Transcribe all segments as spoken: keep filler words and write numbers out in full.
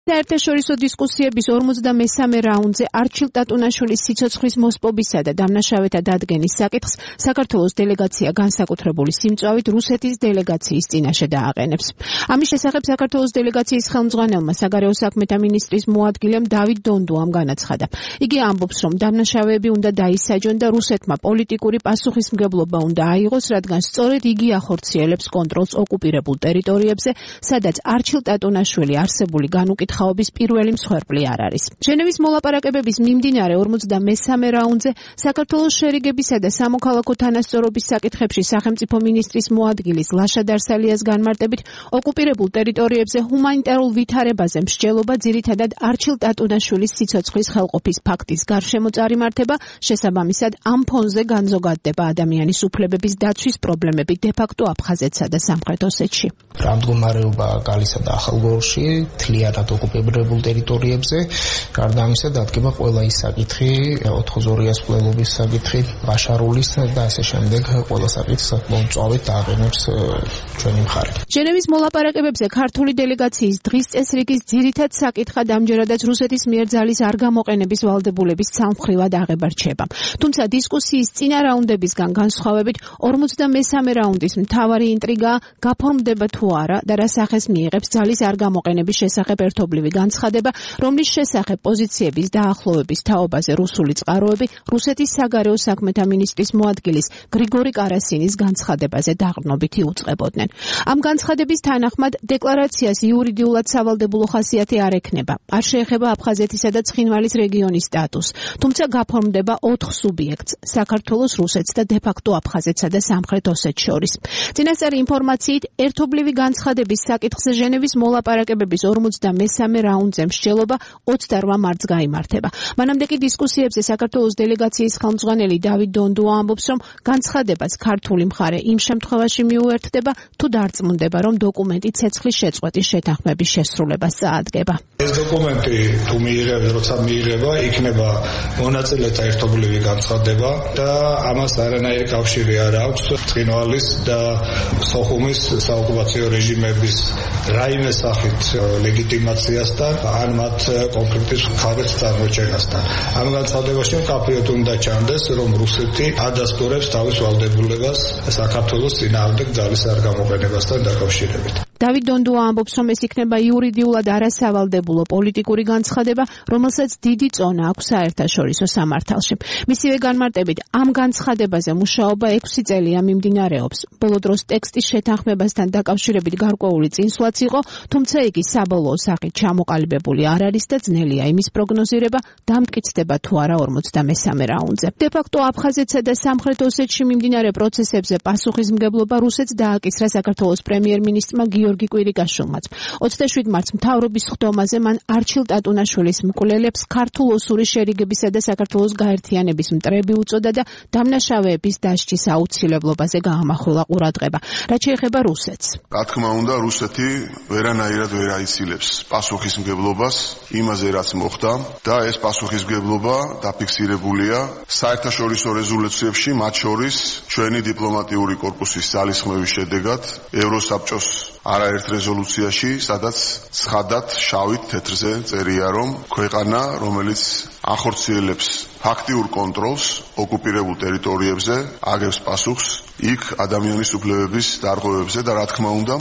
საერთაშორისო დისკუსიების ორმოცდამესამე რაუნდზე არჩილ ტატუნაშვილის სიცოცხლის მოსპობისა და დამნაშავეთა დადგენის საკითხს საქართველოს დელეგაცია განსაკუთრებული სიმწვავით რუსეთის დელეგაციის წინაშე დააყენებს. ამის შესახებ საქართველოს დელეგაციის ხელმძღვანელმა საგარეო საქმეთა მინისტრის მოადგილემ დავით დონდუამ განაცხადა. იგი ამბობს, რომ დამნაშავეები უნდა დაისაჯონ და რუსეთმა პოლიტიკური პასუხისმგებლობა უნდა აიღოს, რადგან სწორედ იგი ახორციელებს კონტროლს ოკუპირებულ ტერიტორიებზე, სადაც არჩილ ტატუნაშვილი არსებული განუკითხავ ხაობის პირველი მსხვერპლი არ არის. ჟენევის მოლაპარაკებების მიმდინარე ორმოცდამესამე რაუნდზე საქართველოს შერიგებისა და სამოქალაქო თანასწორობის საკითხებში სახელმწიფო მინისტრის მოადგილის ლაშა დარსალიას განმარტებით ოკუპირებულ ტერიტორიებზე ჰუმანიტარულ ვითარებაზე მსჯელობა ძირითადად არჩილ ტატუნაშვილის სიცოცხლის ხელყოფის ფაქტის გარშემო წარიმართება, შესაბამისად ამ ფონზე განზოგადდება ადამიანის უფლებების დაცვის პრობლემები დე-ფაქტო აფხაზეთსა და სამხრეთ ოსეთში. რა მდგომარეობა გალისა და ახალგორში თლიანად ოკუპირებულ ტერიტორიებზე, გარდა ამისა დადგება ყველა ის საკითხი, ოთხგზორიას მკვლელობის საკითხი, ბაშარულის და ასე შემდეგ ყველა საკითხს მომწვავედ დააყენებს ჩვენი მხარე. ჟენევის მოლაპარაკებებზე ქართული დელეგაციის დღის წესრიგის ძირითად საკითხად ამჯერადაც რუსეთის მიერ ძალის არ გამოყენების ვალდებულების ცალმხრივად აღება რჩება. თუმცა დისკუსიის წინა რაუნდებისგან განსხვავებით ორმოცდამესამე რაუნდის მთავარი ინტრიგაა გაფორმდება თუ არა და რა სახეს მიიღებს ძალის არ გამოყენების შესახებ ერთობლივი განცხადება, რომლის შესახებ პოზიციების დაახლოვების თაობაზე რუსული წყაროები რუსეთის საგარეო საქმეთა მინისტრის მოადგილის გრიგორი კარასინის განცხადებაზე დაყრდნობით იუწყებოდნენ. ამ განცხადების თანახმად დეკლარაციას იურიდიულად სავალდებულო ხასიათი არ ექნება. არ შეეხება აფხაზეთისა და ცხინვალის რეგიონის სტატუსს, თუმცა გაფორმდება ოთხ სუბიექტს: საქართველოს, რუსეთს და დე-ფაქტო აფხაზეთსა და სამხრეთ ოსეთს შორის. წინასწარი ინფორმაციით, ერთობლივი განცხადების საკითხზე ჟენევის მოლაპარაკებების ორმოცდამესამე რაუნდზე მსჯელობა ოცდაორ მარტს გაიმართება. მანამდე კი დისკუსიებზე საქართველოს დელეგაციის ხელმძღვანელი დავით დონდუა ამბობს, რომ განცხადებას ქართული მხარე იმ შემთხვევაში მიუერთდება, თუ დარწმუნდება, რომ დოკუმენტი ცეცხლის შეწყვეტის შეთანხმების შესრულებას წაადგება. ეს დოკუმენტი თუ მიიღება, როცა მიიღება, იქნება მონაწილეთა ერთობლივი განცხადება და ამას არანაირი კავშირი არ აქვს ცხინვალის და სოხუმის საოკუპაციო რეჟიმების რაიმე სახით ლეგიტიმაციასთან, ან მათ კონფლიქტის მხარეს წარმოჩენასთან. ამ განცხადებაში მკაფიოდ უნდა ჩანდეს, რომ რუსეთი ადასტურებს თავის ვალდებულებას საქართველოს წინააღმდეგ ძალის არ გამოყენებასთან დაკავშირებით. დავით დონდუა ამბობს, რომ ეს იქნება იურიდიულად არასავალდებულო პოლიტიკური განცხადება, რომელსაც დიდი წონა აქვს საერთაშორისო სამართალში. მისივე განმარტებით, ამ განცხადებაზე მუშაობა ექვსი წელია მიმდინარეობს. ბოლო დროს ტექსტის შეთანხმებასთან დაკავშირებით გარკვეული წინსვლაც იყო, თუმცა იგი საბოლოო სახით ჩამოყალიბებული არ არის და ძნელია იმის პროგნოზირება, დამტკიცდება თუ არა ორმოცდამესამე რაუნდზე. დე-ფაქტო აფხაზეთსა და სამხრეთ ოსეთში მიმდინარე პროცესებზე პასუხისმგებლობა რუსეთს დააკისრა საქართველოს პრემიერ-მინისტრმა გიორგი კვირიკაშვილმაც. ოცდაშვიდ მარტს მთავრობის ხდომაზე მან არჩილ ტატუნაშვილის მკვლელებს ქართულ-ოსური შერიგებისა და საქართველოს გაერთიანების მტრები უწოდა და დამნაშავეების დასჯის აუცილებლობაზე გაამახვილა ყურადღება. რაც შეეხება რუსეთს. რა თქმა უნდა, რუსეთი ვერანაირად ვერ აიცილებს პასუხისმგებლობას იმაზე, რაც მოხდა და ეს პასუხისმგებლობა დაფიქსირებულია საერთაშორისო რეზოლუციებში, მათ შორის ჩვენი დიპლომატიური კორპუსის ძალისხმევის შედეგად ევროსაბჭოს არაერთ რეზოლუციაში, სადაც ცხადად შავით თეთრზე წერია, რომ ქვეყანა, რომელიც ახორციელებს ფაქტიურ კონტროლს ოკუპირებულ ტერიტორიებზე, აგებს პასუხს იქ ადამიანის უფლებების დარღვევებზე და რა თქმა უნდა,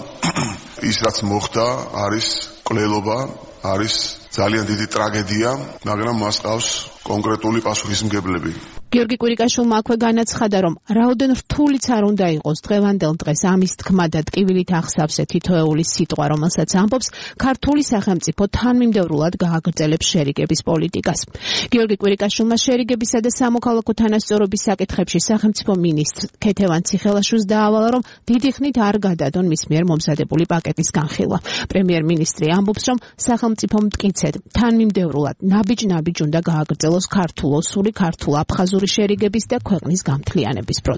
ის რაც მოხდა არის მკვლელობა, არის ძალიან დიდი ტრაგედია, მაგრამ მას ყავს კონკრეტული პასუხისმგებლები. გიორგი კვირიკაშვილმა აქვე განაცხადა, რომ რაოდენ რთულიც არ უნდა იყოს დღევანდელ დღეს ამის თქმა და ტკივილით ახსავსე თითოეული სიტყვა, რომელსაც ამბობს, ქართული სახელმწიფო თანმიმდევრულად გააგრძელებს შერიგების პოლიტიკას. გიორგი კვირიკაშვილმა შერიგებისა და სამოქალაქო თანასწორობის საკითხებში სახელმწიფო მინისტრ ქეთევან ციხელაშვილს დაავალა, რომ დიდი ხნით არ გადადონ მის მიერ მომზადებული პაკეტის განხილვა. პრემიერ-მინისტრი ამბობს, რომ სახელმწიფო მტკიცედ თანმიმდევრულად ნაბიჯ-ნაბიჯ უნდა გააგრძელოს ქართულ-ოსური, ქართულ-აფხაზური შერიგების და ქვეყნის გამთლიანების პროცესი.